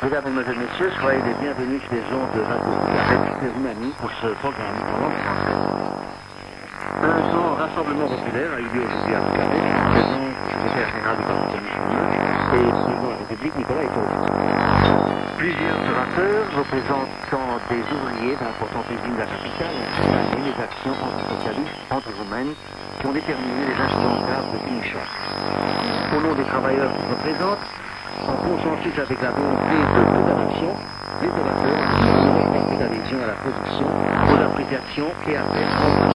Mesdames, Mesdemoiselles, Messieurs, soyez les bienvenus chez les ondes de Radio Carré Roumanie pour ce programme en langue française. Un grand rassemblement populaire a eu lieu aujourd'hui à Carré, en présence du secrétaire général du Parti communiste et du président de la République, Nicolas Hippolyte. Plusieurs orateurs représentant des ouvriers d'importantes usines de la capitale ont condamné les actions antisocialistes, anti-roumaines qui ont déterminé les incidents graves de Timișoara. Au nom des travailleurs qu'ils représentent, en consensus avec la volonté de condamnation, les orateurs ont demandé d'adhésion à la position, aux appréciations et appellent